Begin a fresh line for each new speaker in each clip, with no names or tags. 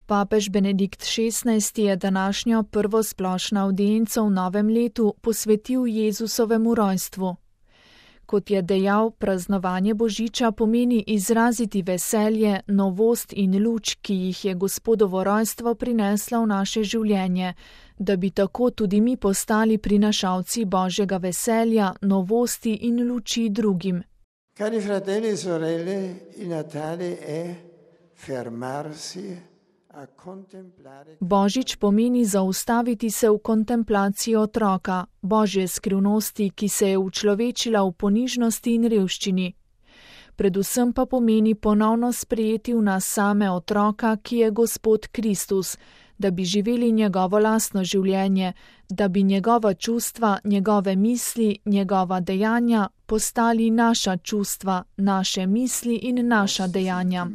Papež Benedikt XVI je današnjo prvo splošno avdienco v novem letu posvetil Jezusovemu rojstvu. Kot je dejal, praznovanje Božiča pomeni izraziti veselje, novost in luč, ki jih je Gospodovo rojstvo prineslo v naše življenje, da bi tako tudi mi postali prinašalci Božjega veselja, novosti in luči drugim.
Cari fratelli e sorelle, il Natale è fermarsi a contemplare.
Božič pomeni zaustaviti se v kontemplaciji otroka, Božje skrivnosti, ki se je učlovečila v ponižnosti in revščini. Predvsem pa pomeni ponovno sprejeti v nas same otroka, ki je Gospod Kristus, da bi živeli njegovo lastno življenje, da bi njegova čustva, njegove misli, njegova dejanja postali naša čustva, naše misli in naša dejanja.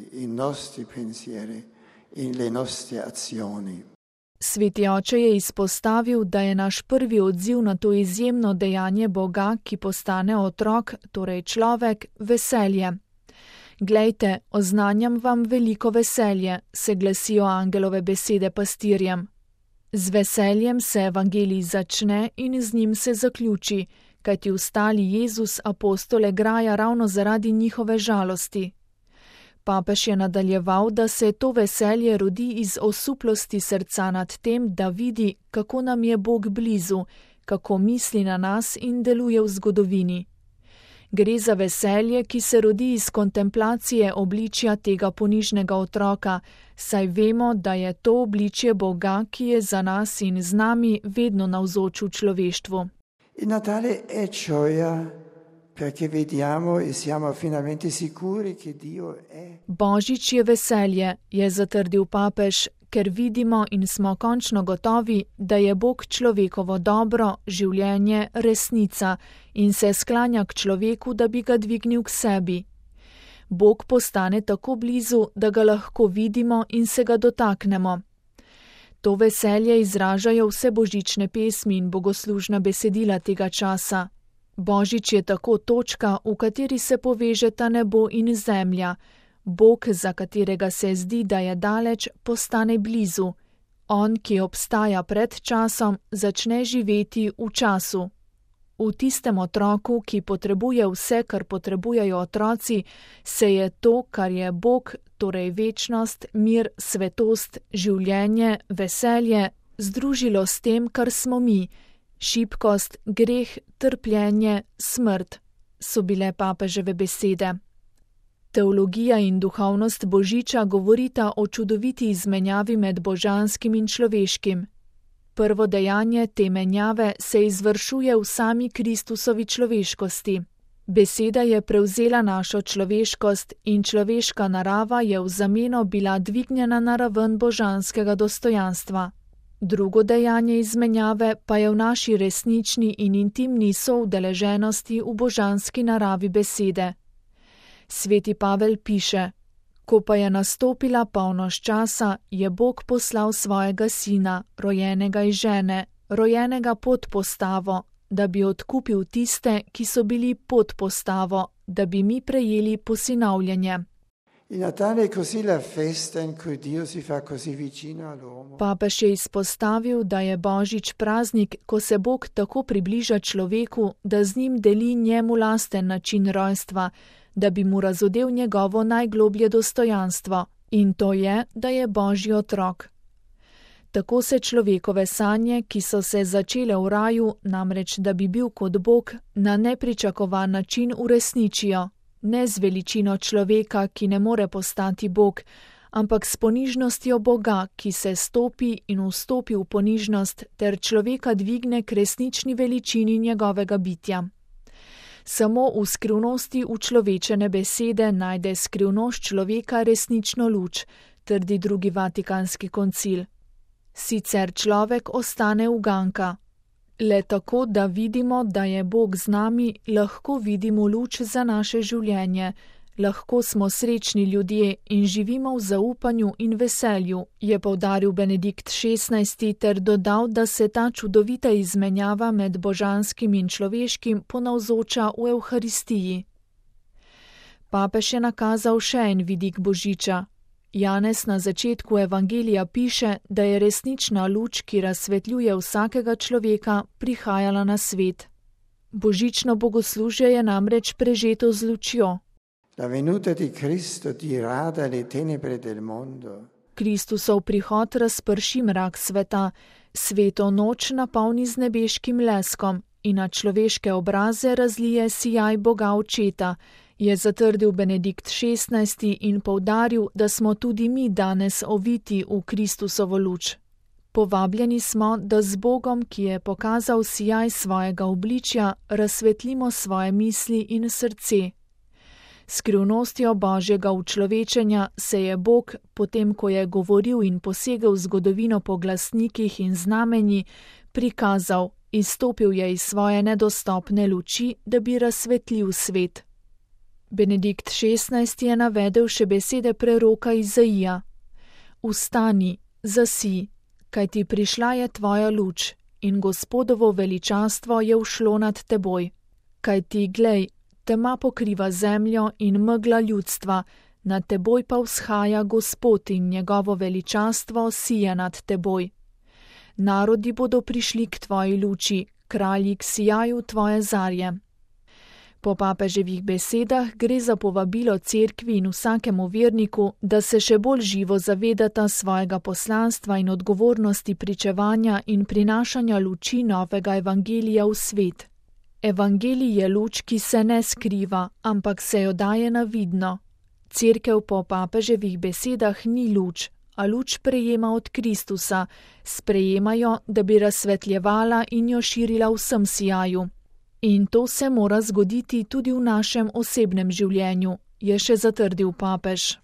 Sveti oče je izpostavil, da je naš prvi odziv na to izjemno dejanje Boga, ki postane otrok, torej človek, veselje. Glejte, oznanjam vam veliko veselje, se glasijo angelove besede pastirjem. Z veseljem se evangelij začne in z njim se zaključi, kajti vstali Jezus apostole graja ravno zaradi njihove žalosti. Papež je nadaljeval, da se to veselje rodi iz osuplosti srca nad tem, da vidi, kako nam je Bog blizu, kako misli na nas in deluje v zgodovini. Gre za veselje, ki se rodi iz kontemplacije obličja tega ponižnega otroka, saj vemo, da je to obličje Boga, ki je za nas in z nami vedno navzoč v človeštvu.
Il Natale è gioia perché vediamo e siamo finalmente sicuri che Dio è.
Božič je veselje, je zatrdil papež, ker vidimo in smo končno gotovi, da je Bog človekovo dobro, življenje, resnica in se sklanja k človeku, da bi ga dvignil k sebi. Bog postane tako blizu, da ga lahko vidimo in se ga dotaknemo. To veselje izražajo vse božične pesmi in bogoslužna besedila tega časa. Božič je tako točka, v kateri se povežeta nebo in zemlja. Bog, za katerega se zdi, da je daleč, postane blizu. On, ki obstaja pred časom, začne živeti v času. V tistem otroku, ki potrebuje vse, kar potrebujejo otroci, se je to, kar je Bog, torej večnost, mir, svetost, življenje, veselje, združilo s tem, kar smo mi. Šibkost, greh, trpljenje, smrt, so bile papeževe besede. Teologija in duhovnost Božiča govorita o čudoviti izmenjavi med božanskim in človeškim. Prvo dejanje te menjave se izvršuje v sami Kristusovi človeškosti. Beseda je prevzela našo človeškost in človeška narava je v zameno bila dvignjena na raven božanskega dostojanstva. Drugo dejanje izmenjave pa je v naši resnični in intimni soudeleženosti v božanski naravi besede. Sveti Pavel piše: Ko pa je nastopila polnoč časa, je Bog poslal svojega sina, rojenega iz žene, rojenega pod postavo, da bi odkupil tiste, ki so bili pod postavo, da bi mi prejeli posinavljanje. Papež je izpostavil, da je Božič praznik, ko se Bog tako približa človeku, da z njim deli njemu lasten način rojstva, da bi mu razodel njegovo najgloblje dostojanstvo, in to je, da je Božji otrok. Tako se človekove sanje, ki so se začele v raju, namreč da bi bil kot Bog, na nepričakovan način uresničijo, ne z veličino človeka, ki ne more postati Bog, ampak s ponižnostjo Boga, ki se stopi in vstopi v ponižnost, ter človeka dvigne k resnični veličini njegovega bitja. Samo v skrivnosti učlovečene besede najde skrivnost človeka resnično luč, trdi drugi Vatikanski koncil. Sicer človek ostane uganka. Le tako, da vidimo, da je Bog z nami, lahko vidimo luč za naše življenje, lahko smo srečni ljudje in živimo v zaupanju in veselju, je poudaril Benedikt XVI ter dodal, da se ta čudovita izmenjava med božanskim in človeškim ponavzoča v Evharistiji. Papež je nakazal še en vidik Božiča. Janez na začetku evangelija piše, da je resnična luč, ki razsvetljuje vsakega človeka, prihajala na svet. Božično bogoslužje je namreč prežeto z lučjo.
La venuta di Cristo dirada le tenebre del mondo.
Kristusov prihod razprši mrak sveta, sveto noč napolni z nebeškim leskom in na človeške obraze razlije sijaj Boga Očeta, je zatrdil Benedikt XVI in poudaril, da smo tudi mi danes oviti v Kristusovo luč. Povabljeni smo, da z Bogom, ki je pokazal sijaj svojega obličja, razsvetlimo svoje misli in srce. Skrivnostjo Božjega učlovečenja se je Bog, potem ko je govoril in posegel v zgodovino po glasnikih in znamenji, prikazal, izstopil je iz svoje nedostopne luči, da bi razsvetlil svet. Benedikt XVI je navedel še besede preroka Izaija. Vstani, zasij, kajti prišla je tvoja luč in Gospodovo veličastvo je ušlo nad teboj. Kajti, glej, tema pokriva zemljo in megla ljudstva, nad teboj pa vzhaja Gospod in njegovo veličastvo sije nad teboj. Narodi bodo prišli k tvoji luči, kralji k sijaju tvoje zarje. Po papeževih besedah gre za povabilo cerkvi in vsakemu verniku, da se še bolj živo zavedata svojega poslanstva in odgovornosti pričevanja in prinašanja luči novega evangelija v svet. Evangelij je luč, ki se ne skriva, ampak se jo daje na vidno. Cerkev po papeževih besedah ni luč, a luč prejema od Kristusa, sprejema jo, da bi razsvetljevala in jo širila vsem sijaju. In to se mora zgoditi tudi v našem osebnem življenju, je še zatrdil papež.